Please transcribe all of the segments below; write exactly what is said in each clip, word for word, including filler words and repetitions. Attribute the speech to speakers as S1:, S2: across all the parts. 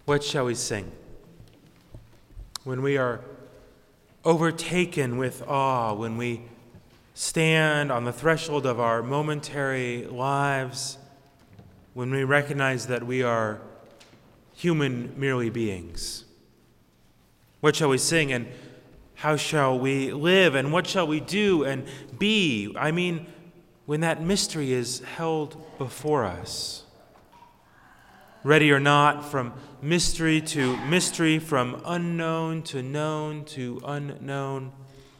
S1: What shall we sing? When we are overtaken with awe, when we stand on the threshold of our momentary lives, when we recognize that we are human merely beings. What shall we sing, and how shall we live, and what shall we do and be? I mean, when that mystery is held before us. Ready or not, from mystery to mystery, from unknown to known to unknown.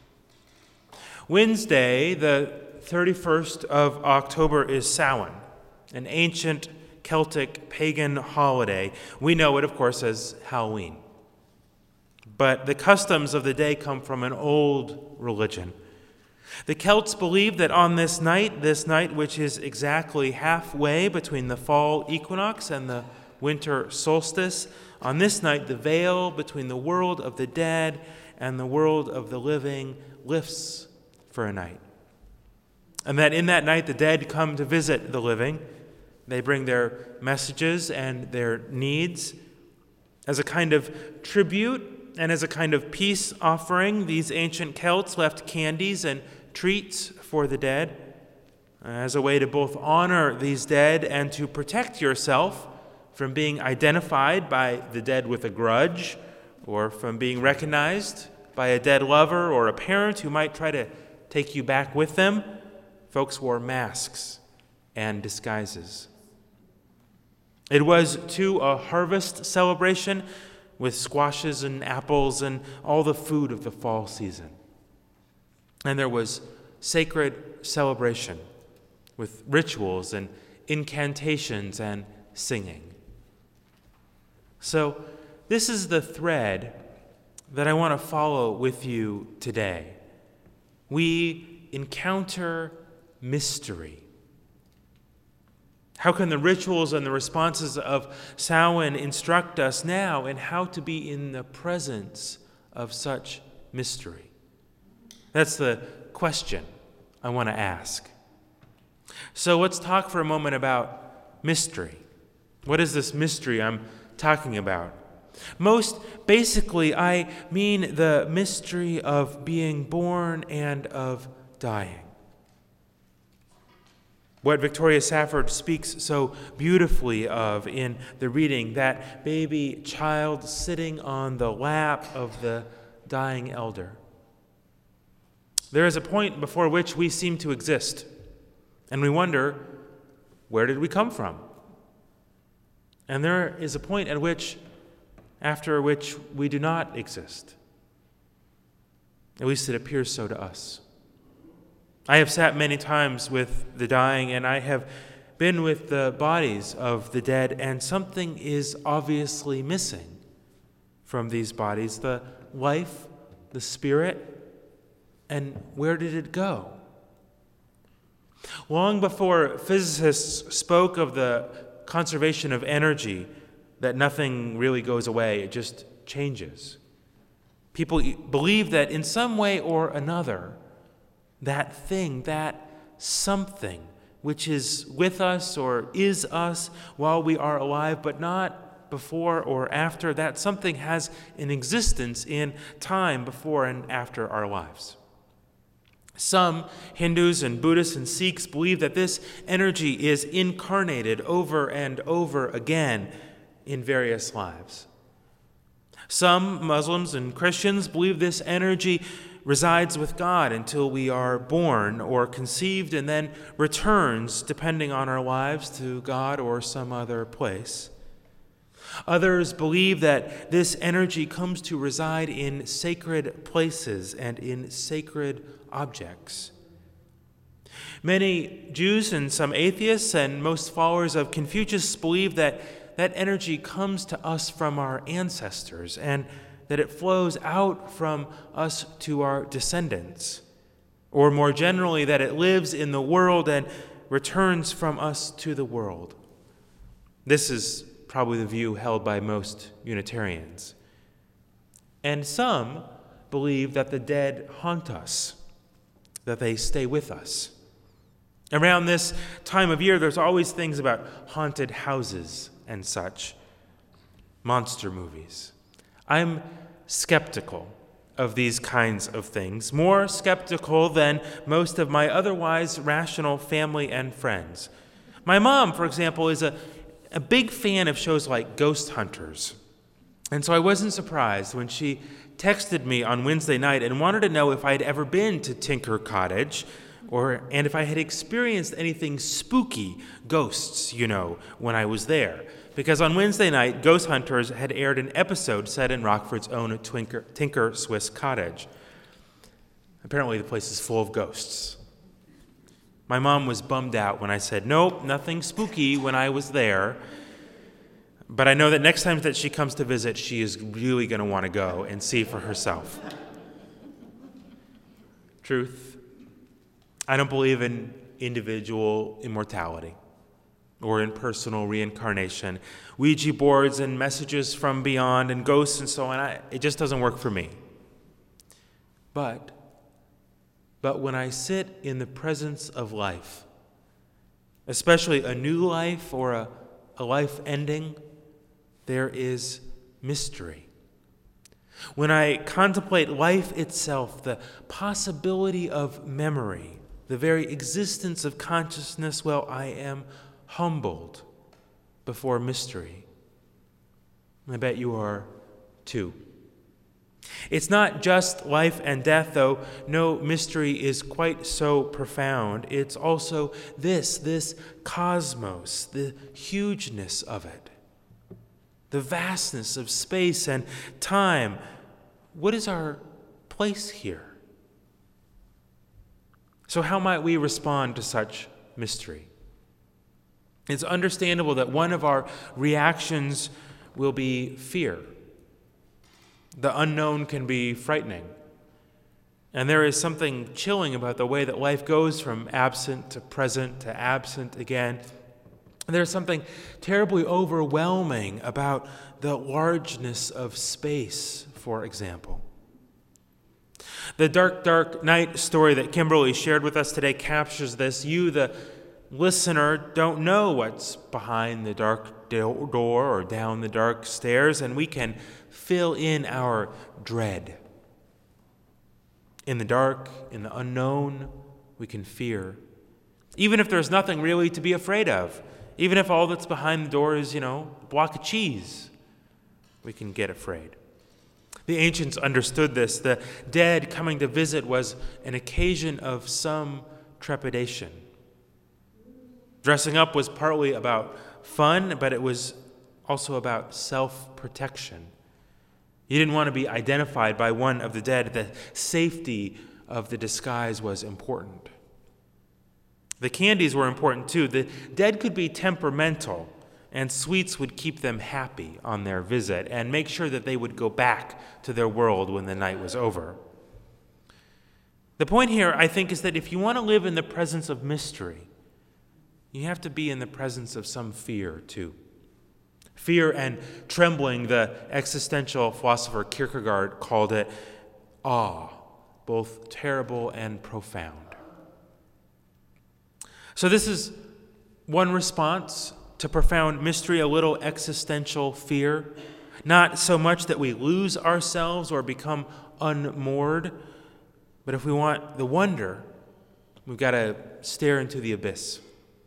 S1: Wednesday, the thirty-first of October, is Samhain, an ancient Celtic pagan holiday. We know it, of course, as Halloween. But the customs of the day come from an old religion. The Celts believed that on this night, this night which is exactly halfway between the fall equinox and the winter solstice, on this night the veil between the world of the dead and the world of the living lifts for a night. And that in that night the dead come to visit the living. They bring their messages and their needs. As a kind of tribute and as a kind of peace offering, these ancient Celts left candies and treats for the dead as a way to both honor these dead and to protect yourself from being identified by the dead with a grudge, or from being recognized by a dead lover or a parent who might try to take you back with them. Folks wore masks and disguises. It was, too, a harvest celebration with squashes and apples and all the food of the fall season. And there was sacred celebration with rituals and incantations and singing. So this is the thread that I want to follow with you today. We encounter mystery. How can the rituals and the responses of Samhain instruct us now in how to be in the presence of such mystery? That's the question I want to ask. So let's talk for a moment about mystery. What is this mystery I'm talking about? Most basically, I mean the mystery of being born and of dying. What Victoria Safford speaks so beautifully of in the reading, that baby child sitting on the lap of the dying elder. There is a point before which we seem to exist, and we wonder, where did we come from? And there is a point at which, after which we do not exist. At least it appears so to us. I have sat many times with the dying, and I have been with the bodies of the dead, and something is obviously missing from these bodies. The life, the spirit, and where did it go? Long before physicists spoke of the conservation of energy, that nothing really goes away, it just changes. People believe that in some way or another, that thing, that something, which is with us or is us while we are alive, but not before or after, that something has an existence in time before and after our lives. Some Hindus and Buddhists and Sikhs believe that this energy is incarnated over and over again in various lives. Some Muslims and Christians believe this energy resides with God until we are born or conceived and then returns, depending on our lives, to God or some other place. Others believe that this energy comes to reside in sacred places and in sacred objects. Many Jews and some atheists and most followers of Confucius believe that that energy comes to us from our ancestors and that it flows out from us to our descendants, or more generally, that it lives in the world and returns from us to the world. This is probably the view held by most Unitarians. And some believe that the dead haunt us, that they stay with us. Around this time of year, there's always things about haunted houses and such. monster movies. I'm skeptical of these kinds of things, more skeptical than most of my otherwise rational family and friends. My mom, for example, is a, a big fan of shows like Ghost Hunters. And so I wasn't surprised when she texted me on Wednesday night and wanted to know if I had ever been to Tinker Cottage, or and if I had experienced anything spooky, ghosts, you know, when I was there. Because on Wednesday night, Ghost Hunters had aired an episode set in Rockford's own Tinker, Tinker Swiss Cottage. Apparently the place is full of ghosts. My mom was bummed out when I said, nope, nothing spooky when I was there. But I know that next time that she comes to visit, she is really going to want to go and see for herself. Truth, I don't believe in individual immortality or in personal reincarnation. Ouija boards and messages from beyond and ghosts and so on, I, it just doesn't work for me. But, but when I sit in the presence of life, especially a new life or a, a life ending, there is mystery. When I contemplate life itself, the possibility of memory, the very existence of consciousness, well, I am humbled before mystery. I bet you are too. It's not just life and death, though. No mystery is quite so profound. It's also this, this cosmos, the hugeness of it, the vastness of space and time. What is our place here? So how might we respond to such mystery? It's understandable that one of our reactions will be fear. The unknown can be frightening. And there is something chilling about the way that life goes from absent to present to absent again. And there's something terribly overwhelming about the largeness of space, for example. The Dark, Dark Night story that Kimberly shared with us today captures this. You, the listener, don't know what's behind the dark door or down the dark stairs, and we can fill in our dread. In the dark, in the unknown, we can fear. Even if there's nothing really to be afraid of, even if all that's behind the door is, you know, a block of cheese, we can get afraid. The ancients understood this. The dead coming to visit was an occasion of some trepidation. Dressing up was partly about fun, but it was also about self-protection. You didn't want to be identified by one of the dead. The safety of the disguise was important. The candies were important too. The dead could be temperamental, and sweets would keep them happy on their visit and make sure that they would go back to their world when the night was over. The point here, I think, is that if you want to live in the presence of mystery, you have to be in the presence of some fear too. Fear and trembling, the existential philosopher Kierkegaard called it awe, both terrible and profound. So this is one response to profound mystery, a little existential fear. Not so much that we lose ourselves or become unmoored, but if we want the wonder, we've got to stare into the abyss.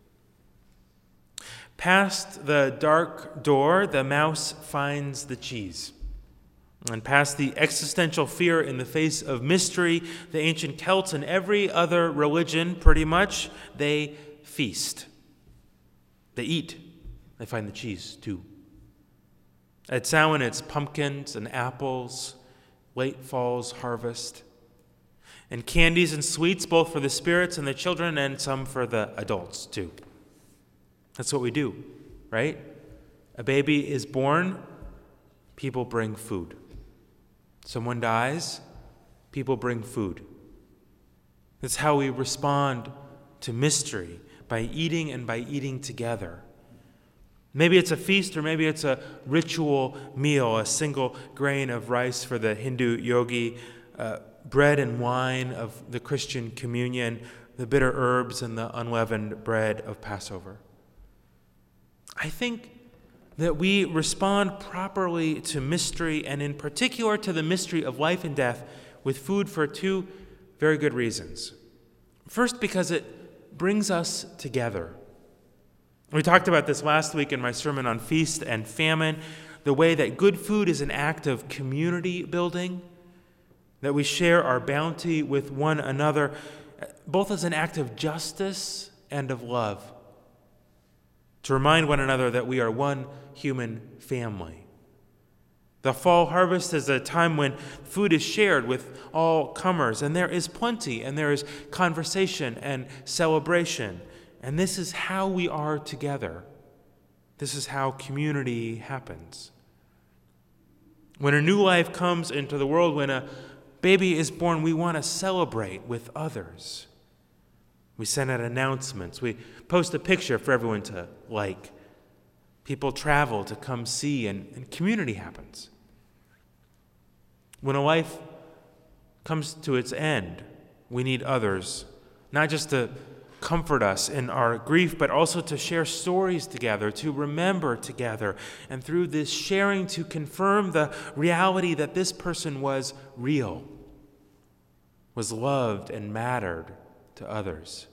S1: Past the dark door, the mouse finds the cheese. And past the existential fear in the face of mystery, the ancient Celts and every other religion, pretty much, they feast. They eat. They find the cheese, too. At Samhain, it's pumpkins and apples, late fall's harvest, and candies and sweets, both for the spirits and the children, and some for the adults, too. That's what we do, right? A baby is born, people bring food. Someone dies, people bring food. That's how we respond to mystery, by eating and by eating together. Maybe it's a feast or maybe it's a ritual meal, a single grain of rice for the Hindu yogi, uh, bread and wine of the Christian communion, the bitter herbs and the unleavened bread of Passover. I think that we respond properly to mystery, and in particular to the mystery of life and death, with food for two very good reasons. First, because it brings us together. We talked about this last week in my sermon on feast and famine, the way that good food is an act of community building, that we share our bounty with one another, both as an act of justice and of love, to remind one another that we are one human family. The fall harvest is a time when food is shared with all comers, and there is plenty, and there is conversation and celebration. And this is how we are together. This is how community happens. When a new life comes into the world, when a baby is born, we want to celebrate with others. We send out announcements. We post a picture for everyone to like. People travel to come see, and, and community happens. When a life comes to its end, we need others, not just to comfort us in our grief, but also to share stories together, to remember together, and through this sharing to confirm the reality that this person was real, was loved and mattered to others.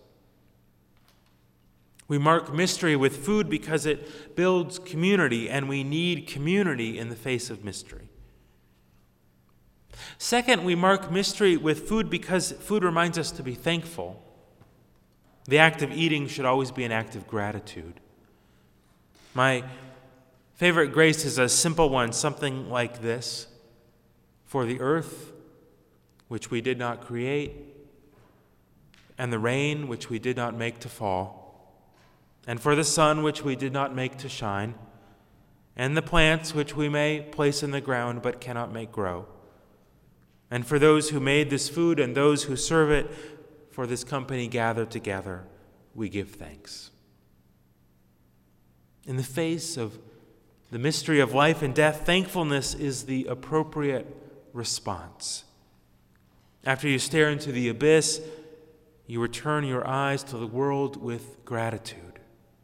S1: We mark mystery with food because it builds community, and we need community in the face of mystery. Second, we mark mystery with food because food reminds us to be thankful. The act of eating should always be an act of gratitude. My favorite grace is a simple one, something like this: for the earth, which we did not create, and the rain, which we did not make to fall, and for the sun, which we did not make to shine, and the plants, which we may place in the ground but cannot make grow, and for those who made this food and those who serve it, for this company gathered together, we give thanks. In the face of the mystery of life and death, thankfulness is the appropriate response. After you stare into the abyss, you return your eyes to the world with gratitude.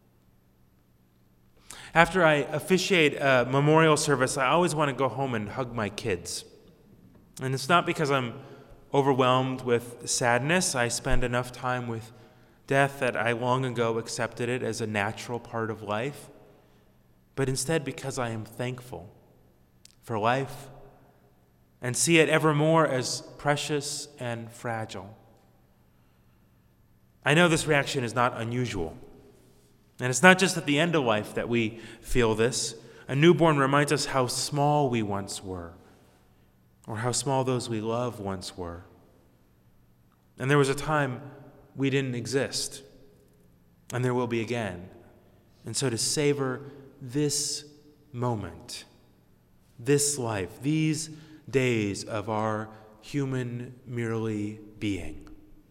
S1: After I officiate a memorial service, I always want to go home and hug my kids. And it's not because I'm overwhelmed with sadness. I spend enough time with death that I long ago accepted it as a natural part of life, but instead because I am thankful for life and see it evermore as precious and fragile. I know this reaction is not unusual. And it's not just at the end of life that we feel this. A newborn reminds us how small we once were, or how small those we love once were. And there was a time we didn't exist, and there will be again. And so to savor this moment, this life, these days of our human merely being.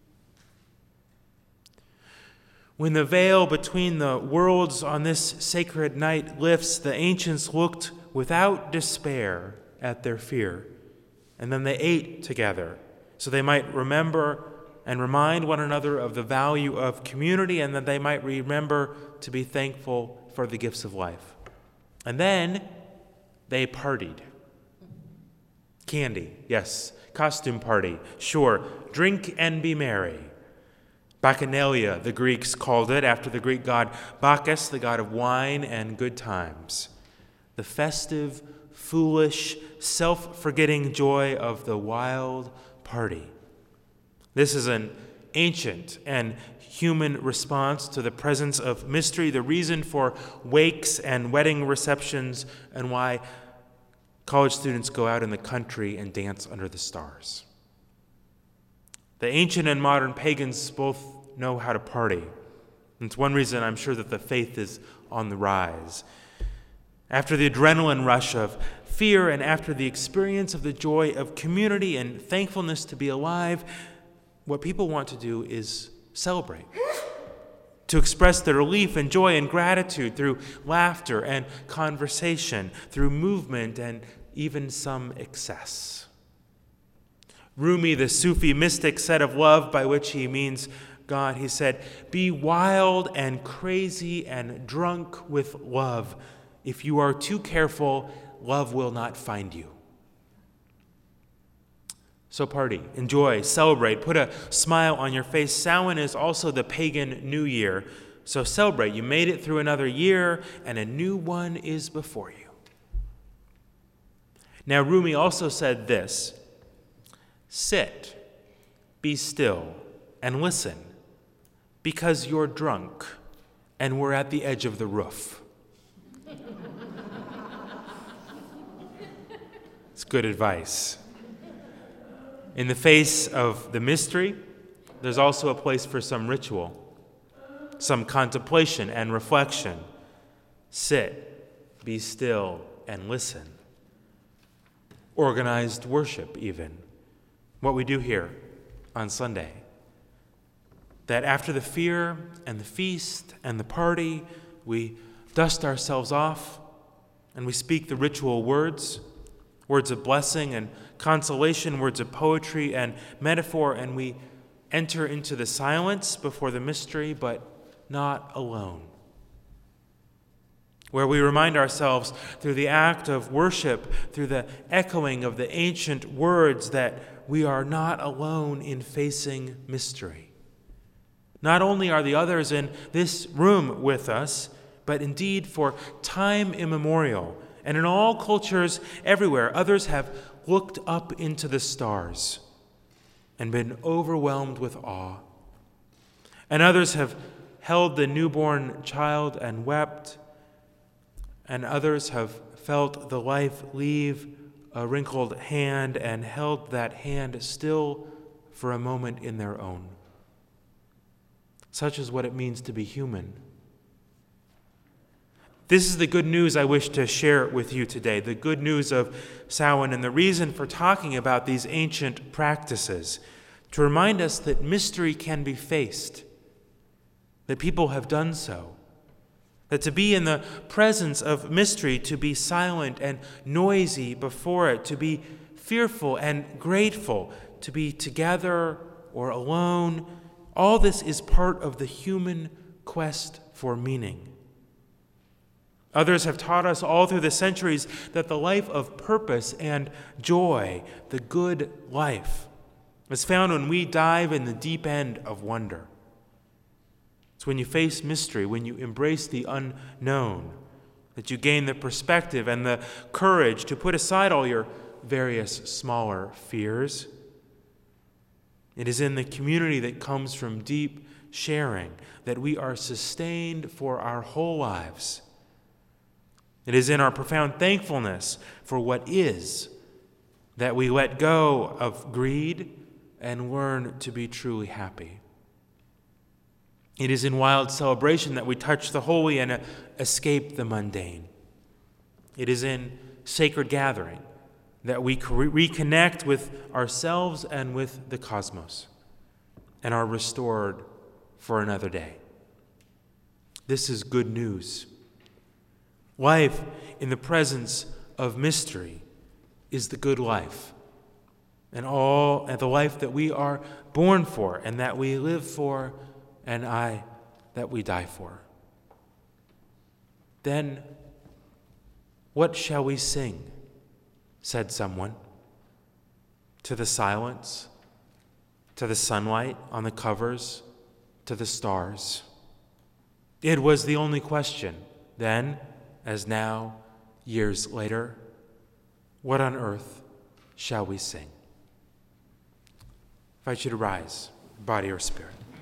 S1: When the veil between the worlds on this sacred night lifts, the ancients looked without despair at their fear, and then they ate together, so they might remember and remind one another of the value of community, and that they might remember to be thankful for the gifts of life. And then they partied. Candy, yes. Costume party, sure. Drink and be merry. Bacchanalia, the Greeks called it, after the Greek god Bacchus, the god of wine and good times. The festive, foolish, self-forgetting joy of the wild party. This is an ancient and human response to the presence of mystery, the reason for wakes and wedding receptions, and why college students go out in the country and dance under the stars. The ancient and modern pagans both know how to party. And it's one reason I'm sure that the faith is on the rise. After the adrenaline rush of fear and after the experience of the joy of community and thankfulness to be alive, what people want to do is celebrate, to express their relief and joy and gratitude through laughter and conversation, through movement and even some excess. Rumi, the Sufi mystic, said of love, by which he means God, he said, "Be wild and crazy and drunk with love. If you are too careful, love will not find you. So party, enjoy, celebrate, put a smile on your face. Samhain is also the pagan New Year. So celebrate. You made it through another year, and a new one is before you. Now, Rumi also said this: sit, be still, and listen, because you're drunk, and we're at the edge of the roof. It's good advice. In the face of the mystery, there's also a place for some ritual, some contemplation and reflection. Sit, be still, and listen. Organized worship, even. What we do here on Sunday. That after the fear and the feast and the party, we dust ourselves off and we speak the ritual words, words of blessing and consolation, words of poetry and metaphor, and we enter into the silence before the mystery, but not alone. Where we remind ourselves through the act of worship, through the echoing of the ancient words, that we are not alone in facing mystery. Not only are the others in this room with us, but indeed for time immemorial, and in all cultures everywhere, others have looked up into the stars and been overwhelmed with awe. And others have held the newborn child and wept, and others have felt the life leave a wrinkled hand and held that hand still for a moment in their own. Such is what it means to be human. This is the good news I wish to share with you today, the good news of Samhain, and the reason for talking about these ancient practices, to remind us that mystery can be faced, that people have done so, that to be in the presence of mystery, to be silent and noisy before it, to be fearful and grateful, to be together or alone, all this is part of the human quest for meaning. Others have taught us all through the centuries that the life of purpose and joy, the good life, is found when we dive in the deep end of wonder. It's when you face mystery, when you embrace the unknown, that you gain the perspective and the courage to put aside all your various smaller fears. It is in the community that comes from deep sharing that we are sustained for our whole lives. It is in our profound thankfulness for what is that we let go of greed and learn to be truly happy. It is in wild celebration that we touch the holy and escape the mundane. It is in sacred gathering that we reconnect with ourselves and with the cosmos and are restored for another day. This is good news. Life in the presence of mystery is the good life, and all and the life that we are born for and that we live for, and I that we die for. Then what shall we sing? Said someone. To the silence, to the sunlight on the covers, to the stars. It was the only question then, as now, years later. What on earth shall we sing? I invite you to rise, body or spirit.